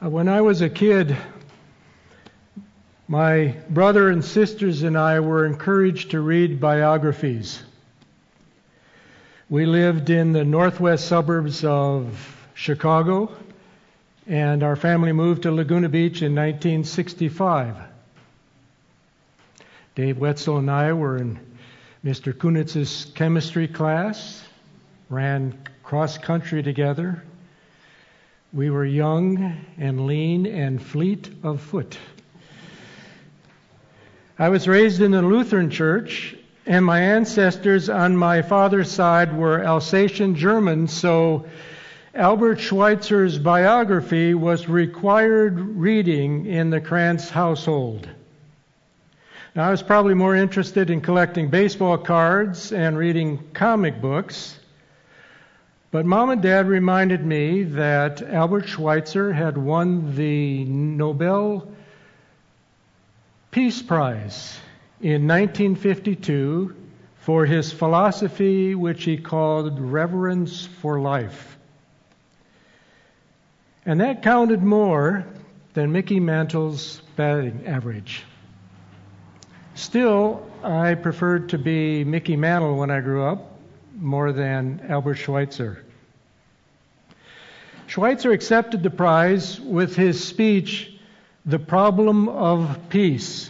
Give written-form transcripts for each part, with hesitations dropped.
When I was a kid, my brother and sisters and I were encouraged to read biographies. We lived in the northwest suburbs of Chicago, and our family moved to Laguna Beach in 1965. Dave Wetzel and I were in Mr. Kunitz's chemistry class, ran cross-country together. We were young and lean and fleet of foot. I was raised in the Lutheran church, and my ancestors on my father's side were Alsatian Germans, so Albert Schweitzer's biography was required reading in the Krantz household. Now, I was probably more interested in collecting baseball cards and reading comic books, but Mom and Dad reminded me that Albert Schweitzer had won the Nobel Peace Prize in 1952 for his philosophy, which he called reverence for life. And that counted more than Mickey Mantle's batting average. Still, I preferred to be Mickey Mantle when I grew up more than Albert Schweitzer. Schweitzer accepted the prize with his speech, "The Problem of Peace."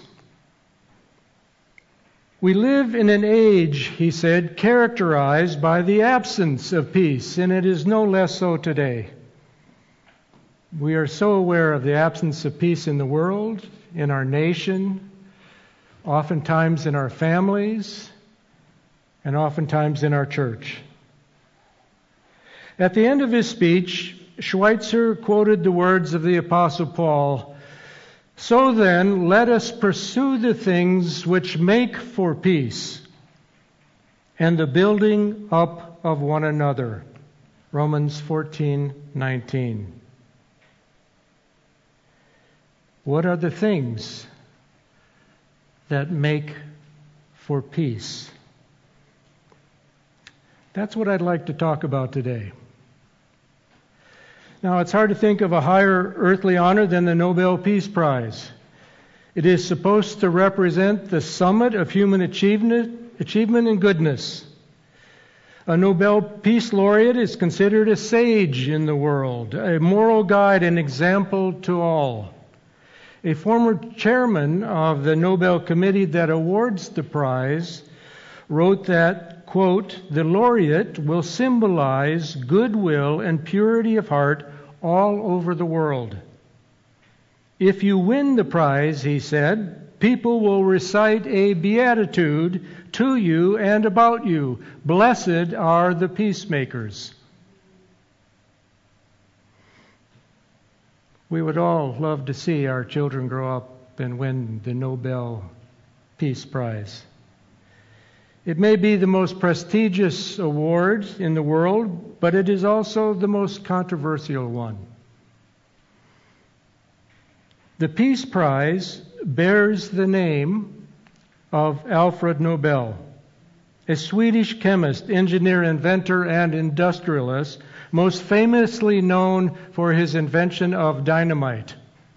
We live in an age, he said, characterized by the absence of peace, and it is no less so today. We are so aware of the absence of peace in the world, in our nation, oftentimes in our families, and oftentimes in our church. At the end of his speech, Schweitzer quoted the words of the Apostle Paul, "So then, let us pursue the things which make for peace and the building up of one another." Romans 14:19. What are the things that make for peace? That's what I'd like to talk about today. Now, it's hard to think of a higher earthly honor than the Nobel Peace Prize. It is supposed to represent the summit of human achievement and goodness. A Nobel Peace Laureate is considered a sage in the world, a moral guide and example to all. A former chairman of the Nobel Committee that awards the prize wrote that, quote, "The laureate will symbolize goodwill and purity of heart all over the world. If you win the prize," he said, "people will recite a beatitude to you and about you. Blessed are the peacemakers." We would all love to see our children grow up and win the Nobel Peace Prize. It may be the most prestigious award in the world, but it is also the most controversial one. The Peace Prize bears the name of Alfred Nobel, a Swedish chemist, engineer, inventor, and industrialist, most famously known for his invention of dynamite.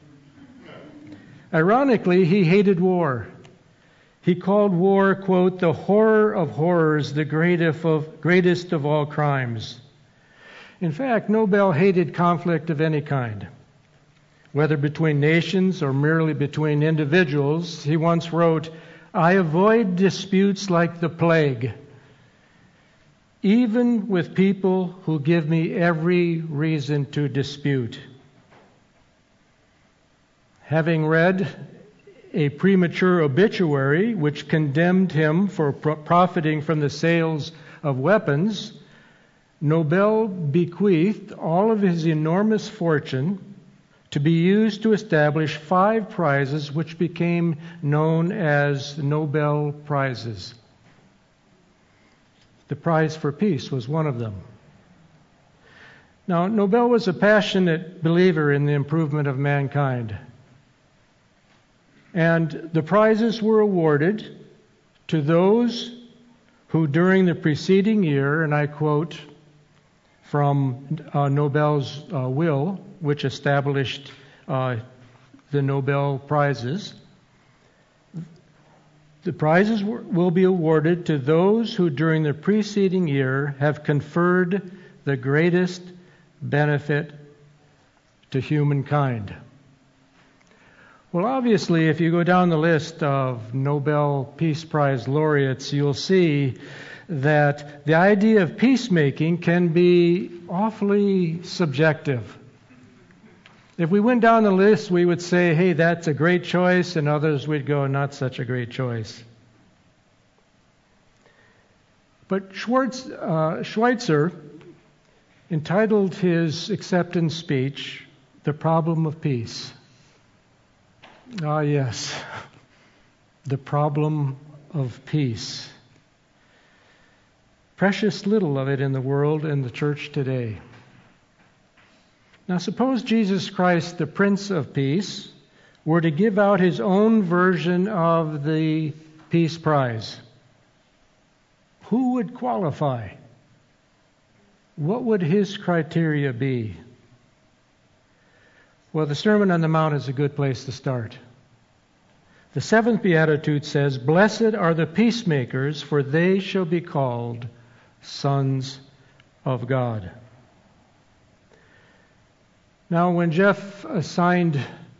Ironically, he hated war. He called war, quote, "the horror of horrors, the greatest of all crimes." In fact, Nobel hated conflict of any kind, whether between nations or merely between individuals. He once wrote, "I avoid disputes like the plague, even with people who give me every reason to dispute." Having read a premature obituary which condemned him for profiting from the sales of weapons, Nobel bequeathed all of his enormous fortune to be used to establish 5 prizes which became known as Nobel Prizes. The Prize for Peace was one of them. Now, Nobel was a passionate believer in the improvement of mankind. And the prizes were awarded to those who during the preceding year, and I quote from Nobel's will, which established the Nobel Prizes. The prizes will be awarded to those who during the preceding year have conferred the greatest benefit to humankind. Well, obviously, if you go down the list of Nobel Peace Prize laureates, you'll see that the idea of peacemaking can be awfully subjective. If we went down the list, we would say, hey, that's a great choice, and others would go, not such a great choice. But Schweitzer entitled his acceptance speech, "The Problem of Peace." Ah, yes, the problem of peace. Precious little of it in the world and the church today. Now suppose Jesus Christ, the Prince of Peace, were to give out his own version of the Peace Prize. Who would qualify? What would his criteria be? Well, the Sermon on the Mount is a good place to start. The 7th Beatitude says, "Blessed are the peacemakers, for they shall be called sons of God." Now, when Jeff assigned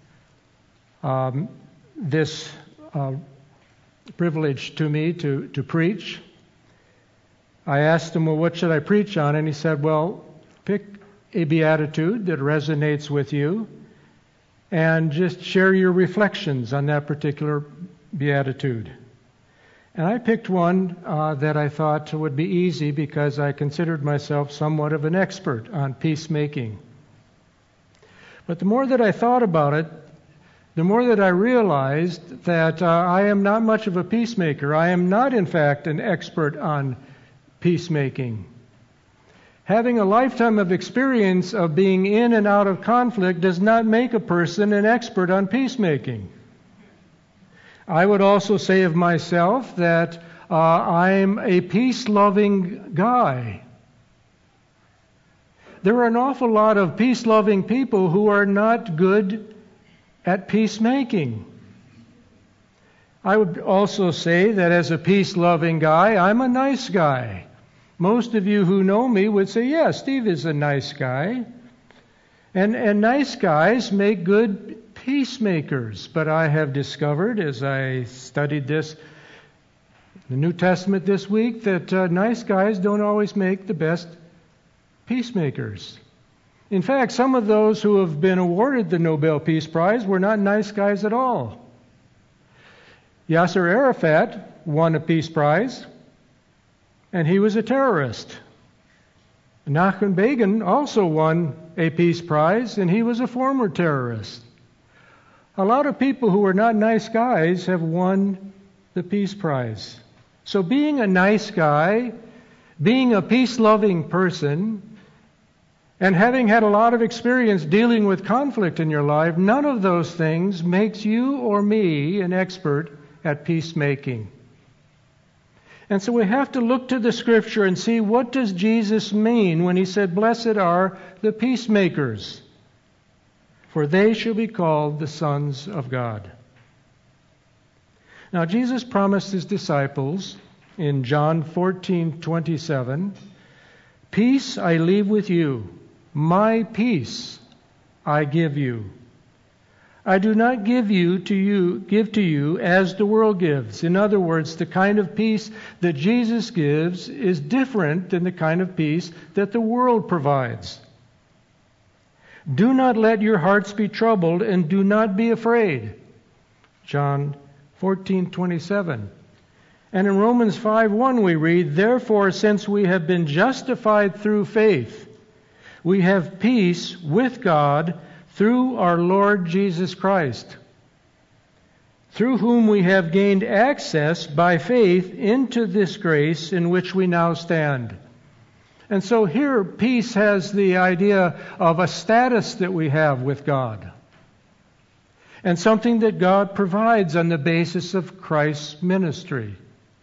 this privilege to me to preach, I asked him, well, what should I preach on? And he said, well, pick a beatitude that resonates with you and just share your reflections on that particular beatitude. And I picked one that I thought would be easy because I considered myself somewhat of an expert on peacemaking. But the more that I thought about it, the more that I realized that I am not much of a peacemaker. I am not, in fact, an expert on peacemaking. Having a lifetime of experience of being in and out of conflict does not make a person an expert on peacemaking. I would also say of myself that I'm a peace-loving guy. There are an awful lot of peace-loving people who are not good at peacemaking. I would also say that as a peace-loving guy, I'm a nice guy. Most of you who know me would say, yeah, Steve is a nice guy. And nice guys make good peacemakers. But I have discovered, as I studied this, the New Testament this week, that nice guys don't always make the best peacemakers. In fact, some of those who have been awarded the Nobel Peace Prize were not nice guys at all. Yasser Arafat won a Peace Prize, and he was a terrorist. Menachem Begin also won a Peace Prize, and he was a former terrorist. A lot of people who are not nice guys have won the Peace Prize. So being a nice guy, being a peace-loving person, and having had a lot of experience dealing with conflict in your life, none of those things makes you or me an expert at peacemaking. And so we have to look to the Scripture and see, what does Jesus mean when he said, "Blessed are the peacemakers, for they shall be called the sons of God." Now, Jesus promised his disciples in John 14:27, "Peace I leave with you, my peace I give you. I do not give to you as the world gives." In other words, the kind of peace that Jesus gives is different than the kind of peace that the world provides. "Do not let your hearts be troubled, and do not be afraid." John 14:27. And in Romans 5:1 we read, "Therefore, since we have been justified through faith, we have peace with God through our Lord Jesus Christ, through whom we have gained access by faith into this grace in which we now stand." And so here, peace has the idea of a status that we have with God, and something that God provides on the basis of Christ's ministry.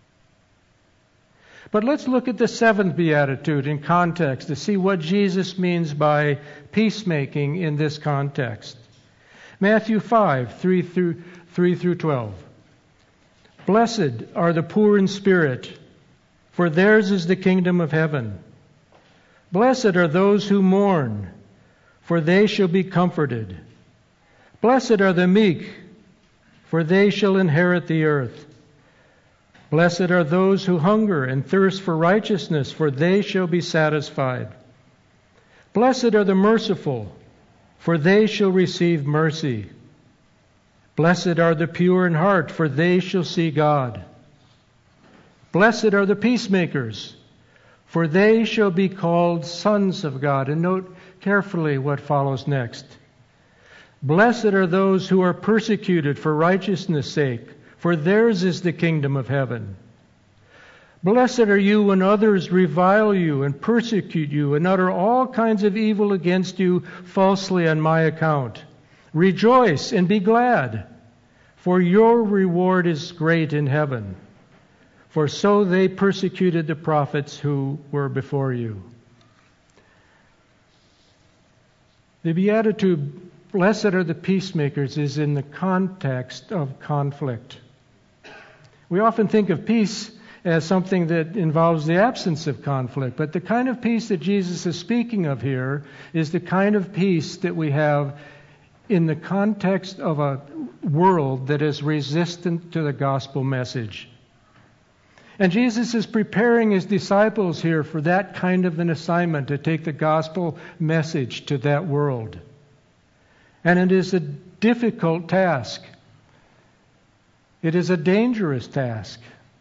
But let's look at the 7th Beatitude in context to see what Jesus means by peacemaking in this context. Matthew 5, 3 through 12. Blessed are the poor in spirit, for theirs is the kingdom of heaven. Blessed are those who mourn, for they shall be comforted. Blessed are the meek, for they shall inherit the earth. Blessed are those who hunger and thirst for righteousness, for they shall be satisfied. Blessed are the merciful, for they shall receive mercy. Blessed are the pure in heart, for they shall see God. Blessed are the peacemakers, for they shall be called sons of God. And note carefully what follows next. Blessed are those who are persecuted for righteousness' sake, for theirs is the kingdom of heaven. Blessed are you when others revile you and persecute you and utter all kinds of evil against you falsely on my account. Rejoice and be glad, for your reward is great in heaven. For so they persecuted the prophets who were before you. The beatitude, blessed are the peacemakers, is in the context of conflict. We often think of peace as something that involves the absence of conflict, but the kind of peace that Jesus is speaking of here is the kind of peace that we have in the context of a world that is resistant to the gospel message. And Jesus is preparing his disciples here for that kind of an assignment, to take the gospel message to that world. And it is a difficult task. It is a dangerous task.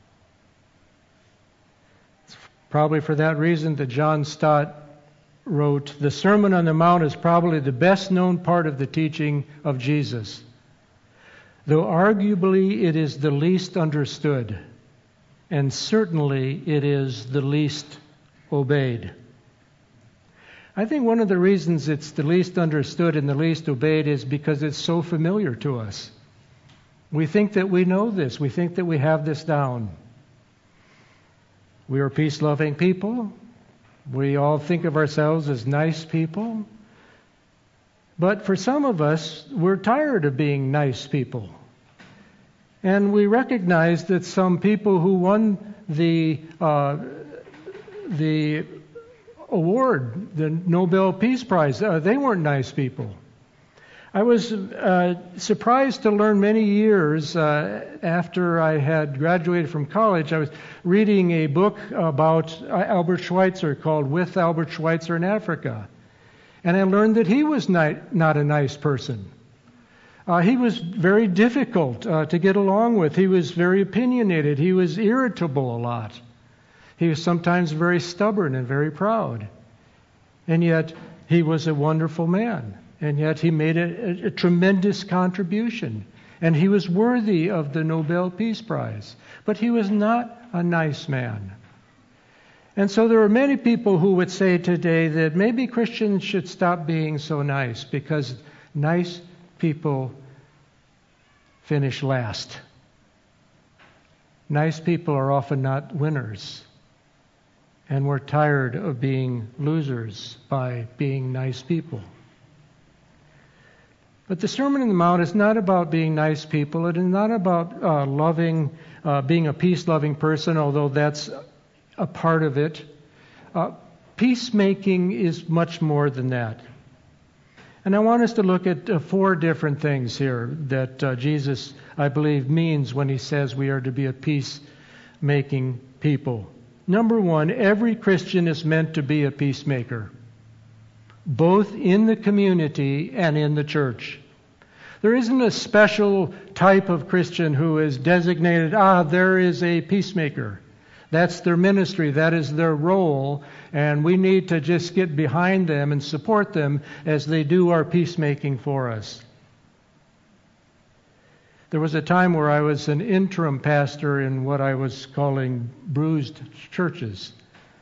It's probably for that reason that John Stott wrote, "The Sermon on the Mount is probably the best known part of the teaching of Jesus, though arguably it is the least understood, and certainly it is the least obeyed." I think one of the reasons it's the least understood and the least obeyed is because it's so familiar to us. We think that we know this. We think that we have this down. We are peace-loving people. We all think of ourselves as nice people. But for some of us, we're tired of being nice people. And we recognize that some people who won the award, the Nobel Peace Prize, they weren't nice people. I was surprised to learn many years after I had graduated from college. I was reading a book about Albert Schweitzer called With Albert Schweitzer in Africa. And I learned that he was not a nice person. He was very difficult to get along with. He was very opinionated. He was irritable a lot. He was sometimes very stubborn and very proud. And yet, he was a wonderful man. And yet, he made a tremendous contribution. And he was worthy of the Nobel Peace Prize. But he was not a nice man. And so there are many people who would say today that maybe Christians should stop being so nice, because nice people finish last. Nice people are often not winners. And we're tired of being losers by being nice people. But the Sermon on the Mount is not about being nice people. It is not about being a peace-loving person, although that's a part of it. Peacemaking is much more than that. And I want us to look at 4 different things here that Jesus, I believe, means when he says we are to be a peacemaking people. Number 1, every Christian is meant to be a peacemaker, both in the community and in the church. There isn't a special type of Christian who is designated, there is a peacemaker. That's their ministry, that is their role, and we need to just get behind them and support them as they do our peacemaking for us. There was a time where I was an interim pastor in what I was calling bruised churches.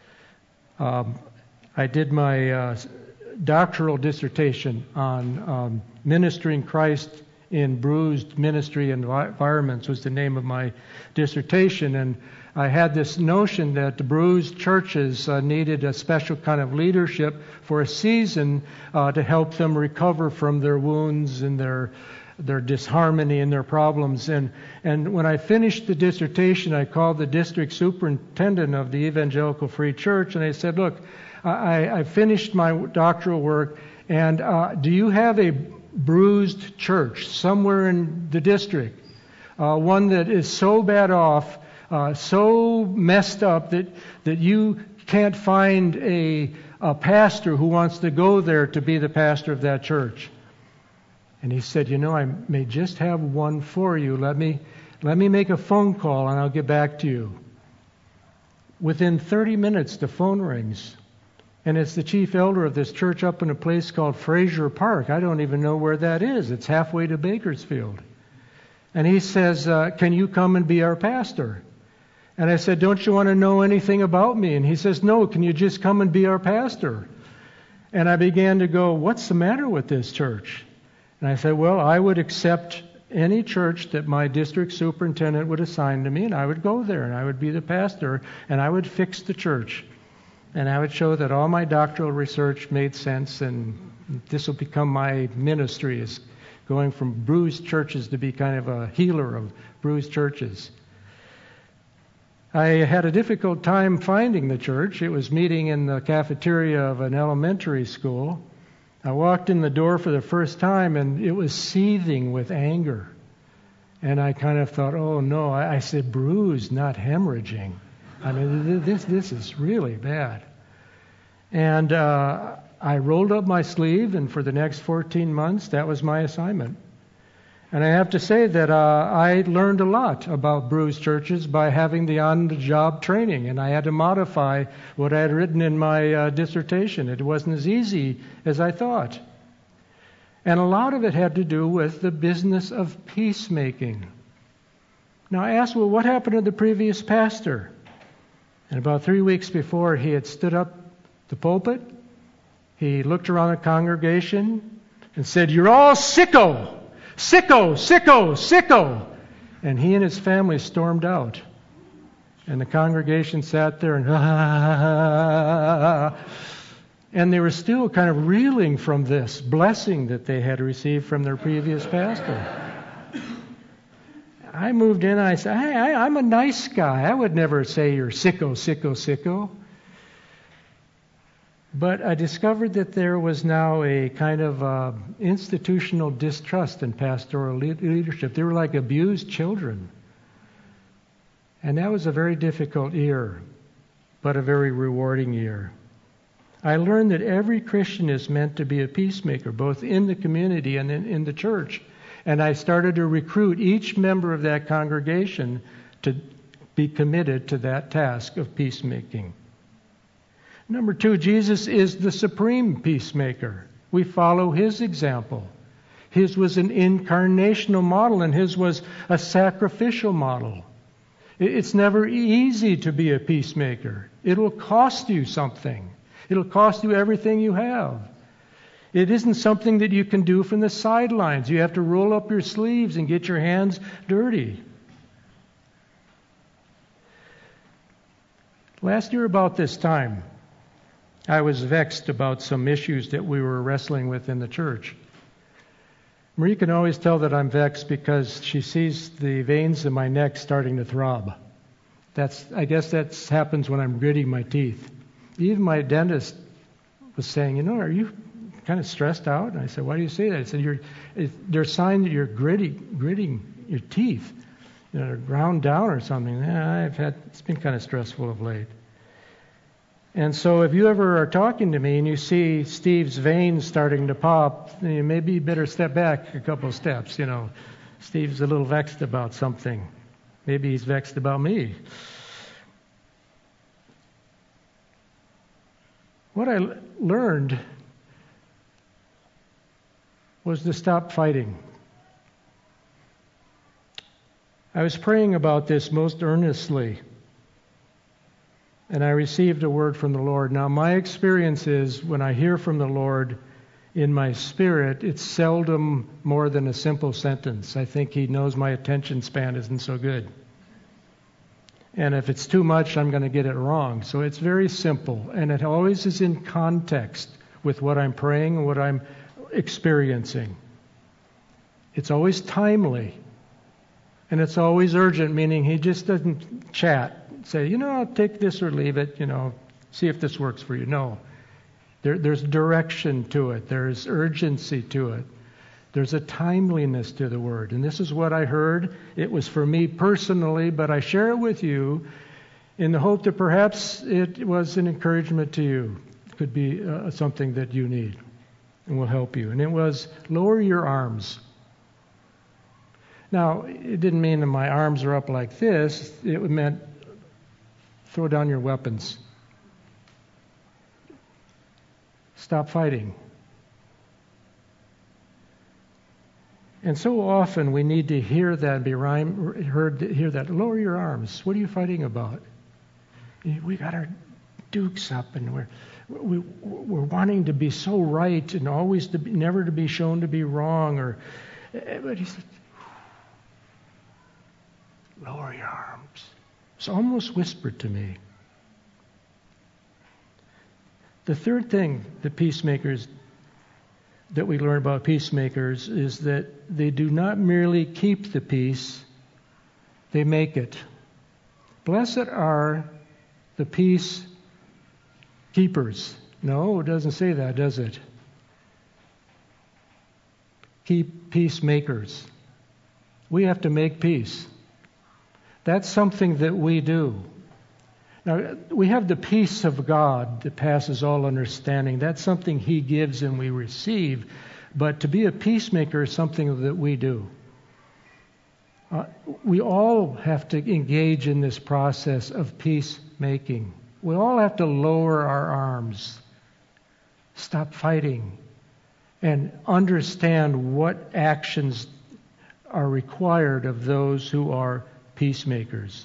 I did my doctoral dissertation on ministering Christ in Bruised Ministry Environments was the name of my dissertation. And I had this notion that the bruised churches needed a special kind of leadership for a season to help them recover from their wounds and their disharmony and their problems. And when I finished the dissertation, I called the district superintendent of the Evangelical Free Church, and I said, look, I finished my doctoral work, and do you have a bruised church somewhere in the district? One that is so bad off, so messed up that you can't find a pastor who wants to go there to be the pastor of that church. And he said, I may just have one for you. Let me make a phone call and I'll get back to you. Within 30 minutes, the phone rings. And it's the chief elder of this church up in a place called Fraser Park. I don't even know where that is. It's halfway to Bakersfield. And he says, can you come and be our pastor? And I said, don't you want to know anything about me? And he says, no, can you just come and be our pastor? And I began to go, what's the matter with this church? And I said, well, I would accept any church that my district superintendent would assign to me, and I would go there, and I would be the pastor, and I would fix the church. And I would show that all my doctoral research made sense, and this will become my ministry, is going from bruised churches to be kind of a healer of bruised churches. I had a difficult time finding the church. It was meeting in the cafeteria of an elementary school. I walked in the door for the first time, and it was seething with anger. And I kind of thought, oh, no. I said bruised, not hemorrhaging. I mean, this is really bad. And I rolled up my sleeve, and for the next 14 months, that was my assignment. And I have to say that I learned a lot about bruised churches by having the on-the-job training, and I had to modify what I had written in my dissertation. It wasn't as easy as I thought. And a lot of it had to do with the business of peacemaking. Now I asked, well, what happened to the previous pastor? And about 3 weeks before he had stood up the pulpit, he looked around the congregation and said, "You're all sicko! Sicko! Sicko! Sicko!" And he and his family stormed out. And the congregation sat there and they were still kind of reeling from this blessing that they had received from their previous pastor. I moved in and I said, hey, I'm a nice guy. I would never say you're sicko, sicko, sicko. But I discovered that there was now a kind of institutional distrust in pastoral leadership. They were like abused children. And that was a very difficult year, but a very rewarding year. I learned that every Christian is meant to be a peacemaker, both in the community and in the church. And I started to recruit each member of that congregation to be committed to that task of peacemaking. Number 2, Jesus is the supreme peacemaker. We follow his example. His was an incarnational model, and his was a sacrificial model. It's never easy to be a peacemaker. It will cost you something. It'll cost you everything you have. It isn't something that you can do from the sidelines. You have to roll up your sleeves and get your hands dirty. Last year about this time, I was vexed about some issues that we were wrestling with in the church. Marie can always tell that I'm vexed because she sees the veins in my neck starting to throb. I guess that happens when I'm gritting my teeth. Even my dentist was saying, are you kind of stressed out? And I said, why do you say that? I said, there's signs that you're gritting your teeth, they're ground down or something. It's been kind of stressful of late. And so if you ever are talking to me and you see Steve's veins starting to pop, maybe you better step back a couple of steps. Steve's a little vexed about something. Maybe he's vexed about me. What I learned was to stop fighting. I was praying about this most earnestly, and I received a word from the Lord. Now, my experience is when I hear from the Lord, in my spirit, it's seldom more than a simple sentence. I think he knows my attention span isn't so good. And if it's too much, I'm going to get it wrong. So it's very simple, and it always is in context with what I'm praying and what I'm experiencing. It's always timely, and it's always urgent, meaning he just doesn't chat, say, I'll take this or leave it, see if this works for you. No. There's direction to it. There's urgency to it. There's a timeliness to the word. And this is what I heard. It was for me personally, but I share it with you in the hope that perhaps it was an encouragement to you. It could be something that you need and will help you. And it was, lower your arms. Now, it didn't mean that my arms are up like this. It meant throw down your weapons. Stop fighting. And so often we need to hear that, hear that. Lower your arms. What are you fighting about? We got our dukes up, and we're wanting to be so right and always never to be shown to be wrong. But he said, lower your arms. It's almost whispered to me. The third thing that we learn about peacemakers is that they do not merely keep the peace, they make it. Blessed are the peace keepers. No, it doesn't say that, does it? Keep peacemakers. We have to make peace. That's something that we do. Now, we have the peace of God that passes all understanding. That's something He gives and we receive. But to be a peacemaker is something that we do. We all have to engage in this process of peacemaking. We all have to lower our arms, stop fighting, and understand what actions are required of those who are peacemakers.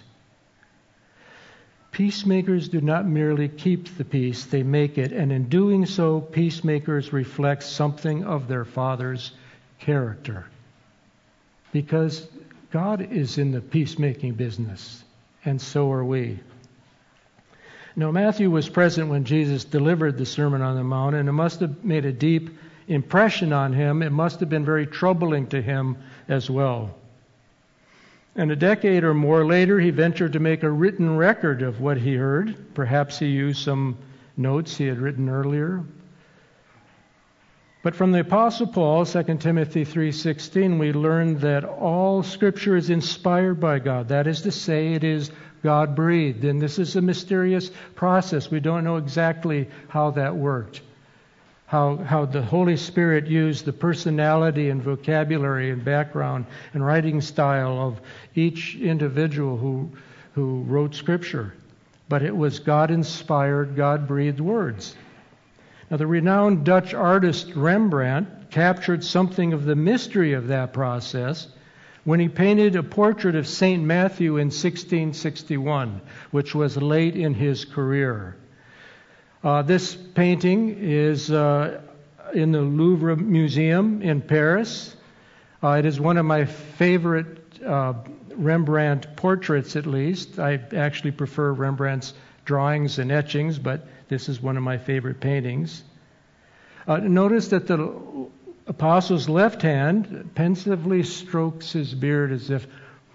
Peacemakers do not merely keep the peace, they make it. And in doing so, peacemakers reflect something of their Father's character. Because God is in the peacemaking business, and so are we. Now, Matthew was present when Jesus delivered the Sermon on the Mount, and it must have made a deep impression on him. It must have been very troubling to him as well. And a decade or more later, he ventured to make a written record of what he heard. Perhaps he used some notes he had written earlier. But from the Apostle Paul, 2 Timothy 3:16, we learn that all Scripture is inspired by God. That is to say, it is God-breathed. And this is a mysterious process. We don't know exactly how that worked. How the Holy Spirit used the personality and vocabulary and background and writing style of each individual who wrote Scripture. But it was God-inspired, God-breathed words. Now, the renowned Dutch artist Rembrandt captured something of the mystery of that process when he painted a portrait of St. Matthew in 1661, which was late in his career. This painting is in the Louvre Museum in Paris. It is one of my favorite Rembrandt portraits, at least. I actually prefer Rembrandt's drawings and etchings, but this is one of my favorite paintings. Notice that the apostle's left hand pensively strokes his beard as if,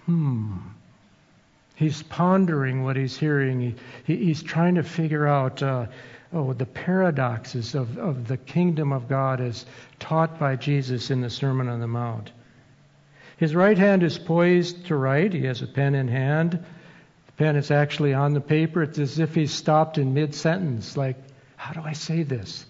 He's pondering what he's hearing. He's trying to figure out the paradoxes of the kingdom of God as taught by Jesus in the Sermon on the Mount. His right hand is poised to write. He has a pen in hand. The pen is actually on the paper. It's as if he's stopped in mid-sentence, like, how do I say this?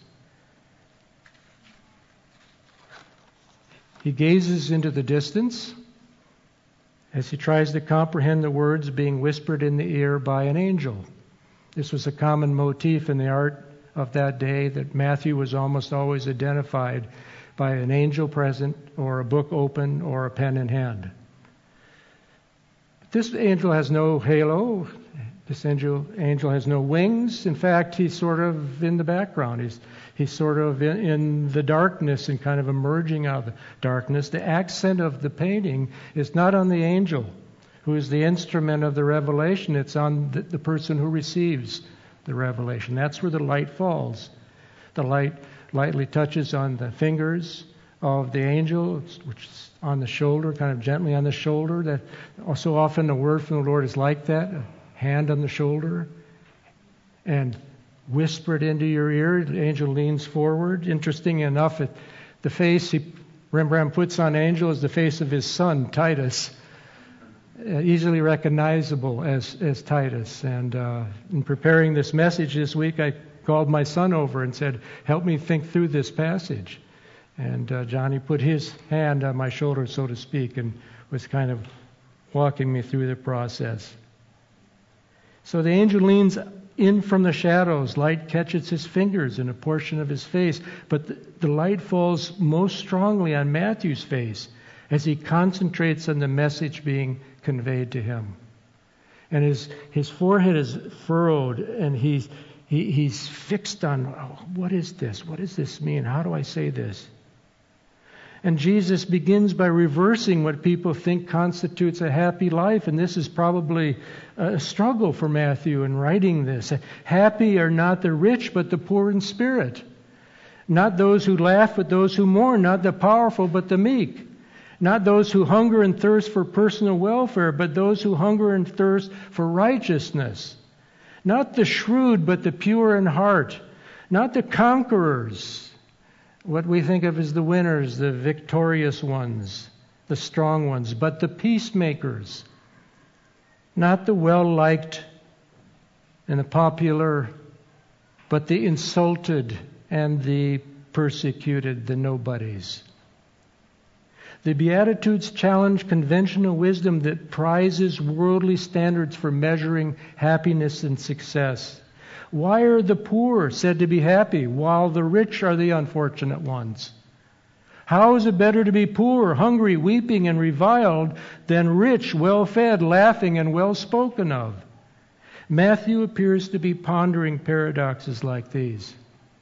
He gazes into the distance as he tries to comprehend the words being whispered in the ear by an angel. This was a common motif in the art of that day, that Matthew was almost always identified by an angel present, or a book open, or a pen in hand. This angel has no halo, This angel has no wings. In fact, he's sort of in the background. He's sort of in the darkness and kind of emerging out of the darkness. The accent of the painting is not on the angel, who is the instrument of the revelation. It's on the person who receives the revelation. That's where the light falls. The light lightly touches on the fingers of the angel, which is on the shoulder, kind of gently on the shoulder. That so often the word from the Lord is like that, a hand on the shoulder, and whispered into your ear. The angel leans forward. Interesting enough, the face Rembrandt puts on angel is the face of his son, Titus, easily recognizable as Titus. And in preparing this message this week, I called my son over and said, help me think through this passage. And Johnny put his hand on my shoulder, so to speak, and was kind of walking me through the process. So the angel leans in from the shadows. Light catches his fingers and a portion of his face. But the light falls most strongly on Matthew's face as he concentrates on the message being conveyed to him. And his forehead is furrowed, and he's fixed on, what is this? What does this mean? How do I say this? And Jesus begins by reversing what people think constitutes a happy life. And this is probably a struggle for Matthew in writing this. Happy are not the rich, but the poor in spirit. Not those who laugh, but those who mourn. Not the powerful, but the meek. Not those who hunger and thirst for personal welfare, but those who hunger and thirst for righteousness. Not the shrewd, but the pure in heart. Not the conquerors, what we think of as the winners, the victorious ones, the strong ones, but the peacemakers. Not the well-liked and the popular, but the insulted and the persecuted, the nobodies. The Beatitudes challenge conventional wisdom that prizes worldly standards for measuring happiness and success. Why are the poor said to be happy, while the rich are the unfortunate ones? How is it better to be poor, hungry, weeping, and reviled, than rich, well-fed, laughing, and well-spoken of? Matthew appears to be pondering paradoxes like these.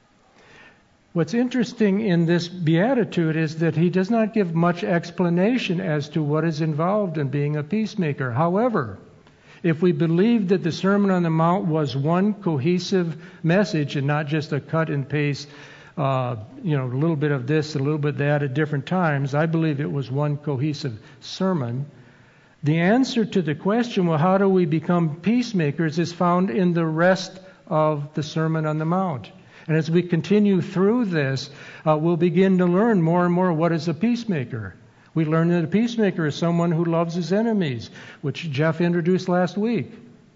What's interesting in this beatitude is that he does not give much explanation as to what is involved in being a peacemaker. However, if we believe that the Sermon on the Mount was one cohesive message and not just a cut and paste, a little bit of this, a little bit of that at different times, I believe it was one cohesive sermon. The answer to the question, well, how do we become peacemakers, is found in the rest of the Sermon on the Mount. And as we continue through this, we'll begin to learn more and more what is a peacemaker. We learn that a peacemaker is someone who loves his enemies, which Jeff introduced last week.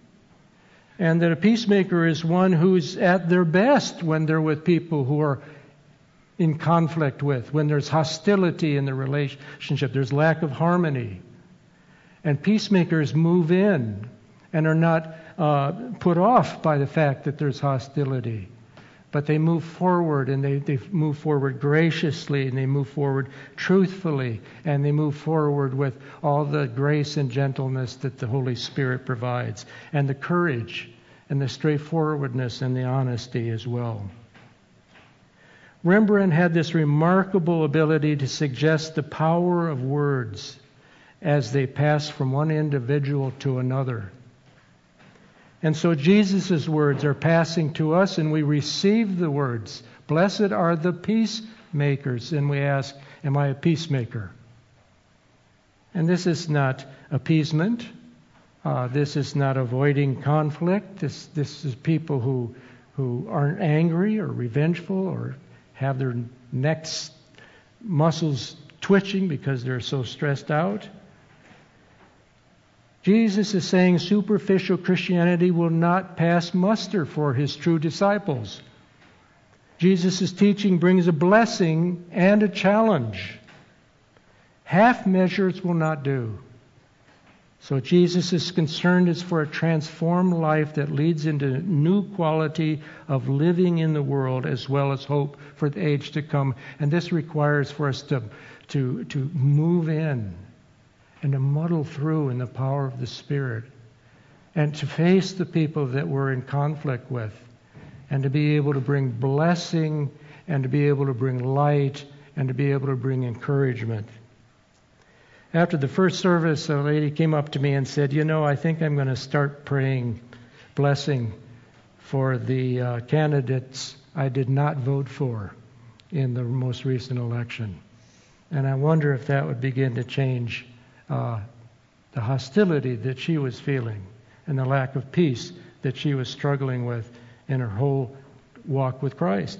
And that a peacemaker is one who's at their best when they're with people who are in conflict with, when there's hostility in the relationship, there's lack of harmony. And peacemakers move in and are not put off by the fact that there's hostility. But they move forward, and they move forward graciously, and they move forward truthfully, and they move forward with all the grace and gentleness that the Holy Spirit provides, and the courage, and the straightforwardness, and the honesty as well. Rembrandt had this remarkable ability to suggest the power of words as they pass from one individual to another. And so Jesus' words are passing to us, and we receive the words. Blessed are the peacemakers. And we ask, am I a peacemaker? And this is not appeasement. This is not avoiding conflict. This is people who aren't angry or revengeful or have their necks muscles twitching because they're so stressed out. Jesus is saying superficial Christianity will not pass muster for his true disciples. Jesus' teaching brings a blessing and a challenge. Half measures will not do. So Jesus' concern is for a transformed life that leads into new quality of living in the world as well as hope for the age to come. And this requires for us to move in and to muddle through in the power of the Spirit and to face the people that we're in conflict with, and to be able to bring blessing, and to be able to bring light, and to be able to bring encouragement. After the first service, a lady came up to me and said, I think I'm going to start praying blessing for the candidates I did not vote for in the most recent election. And I wonder if that would begin to change the hostility that she was feeling and the lack of peace that she was struggling with in her whole walk with Christ.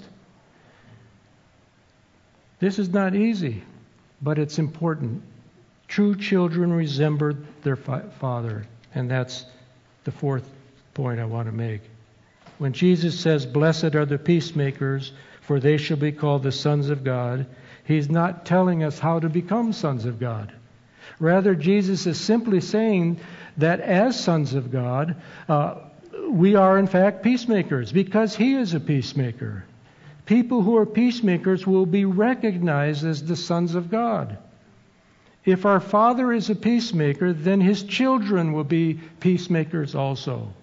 This is not easy, but it's important. True children resemble their father, and that's the fourth point I want to make. When Jesus says, "Blessed are the peacemakers, for they shall be called the sons of God," He's not telling us how to become sons of God. Rather, Jesus is simply saying that as sons of God, we are in fact peacemakers because He is a peacemaker. People who are peacemakers will be recognized as the sons of God. If our Father is a peacemaker, then His children will be peacemakers also.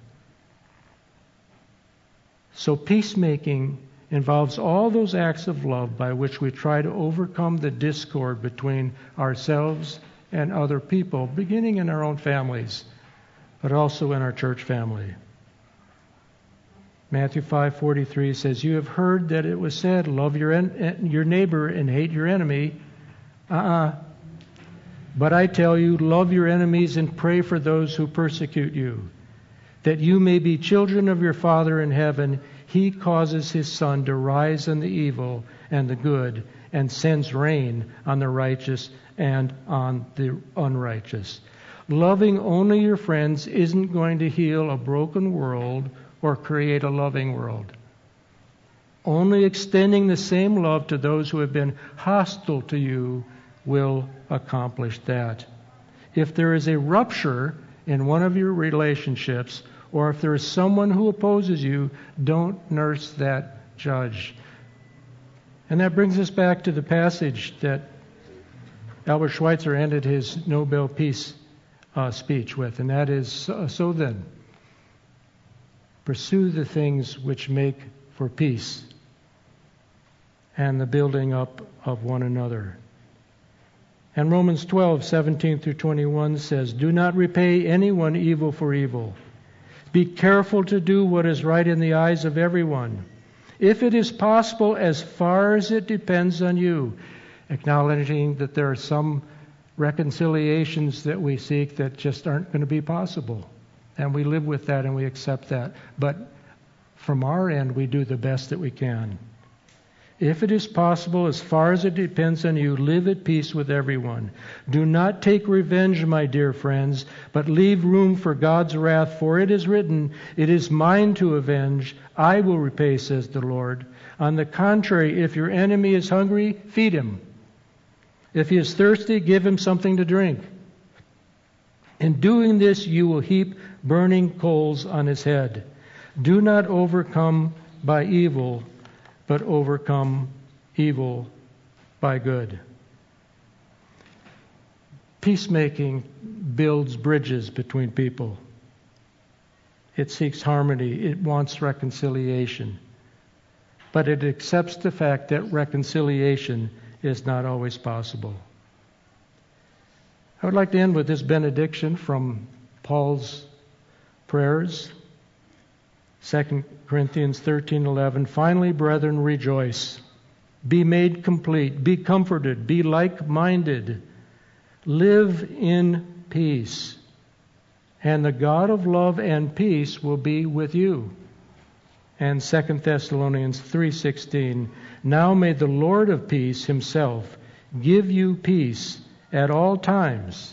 So peacemaking involves all those acts of love by which we try to overcome the discord between ourselves and other people, beginning in our own families, but also in our church family. Matthew 5:43 says, "You have heard that it was said, love your neighbor and hate your enemy. But I tell you, love your enemies and pray for those who persecute you, that you may be children of your Father in heaven. He causes His sun to rise on the evil and the good, and sends rain on the righteous and on the unrighteous." Loving only your friends isn't going to heal a broken world or create a loving world. Only extending the same love to those who have been hostile to you will accomplish that. If there is a rupture in one of your relationships, or if there is someone who opposes you, don't nurse that judge. And that brings us back to the passage that Albert Schweitzer ended his Nobel Peace speech with, and that is, so then, pursue the things which make for peace and the building up of one another. And Romans 12:17-21 says, "Do not repay anyone evil for evil. Be careful to do what is right in the eyes of everyone. If it is possible, as far as it depends on you," acknowledging that there are some reconciliations that we seek that just aren't going to be possible. And we live with that and we accept that. But from our end, we do the best that we can. If it is possible, as far as it depends on you, live at peace with everyone. Do not take revenge, my dear friends, but leave room for God's wrath, for it is written, "It is mine to avenge, I will repay," says the Lord. On the contrary, if your enemy is hungry, feed him. If he is thirsty, give him something to drink. In doing this, you will heap burning coals on his head. Do not overcome by evil, but overcome evil by good. Peacemaking builds bridges between people. It seeks harmony. It wants reconciliation. But it accepts the fact that reconciliation is not always possible. I would like to end with this benediction from Paul's prayers. 2 Corinthians 13:11. "Finally, brethren, rejoice. Be made complete. Be comforted. Be like-minded. Live in peace. And the God of love and peace will be with you." And 2 Thessalonians 3:16. "Now may the Lord of peace Himself give you peace at all times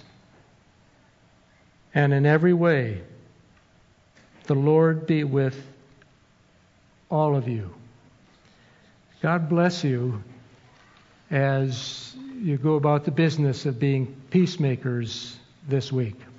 and in every way. The Lord be with all of you." God bless you as you go about the business of being peacemakers this week.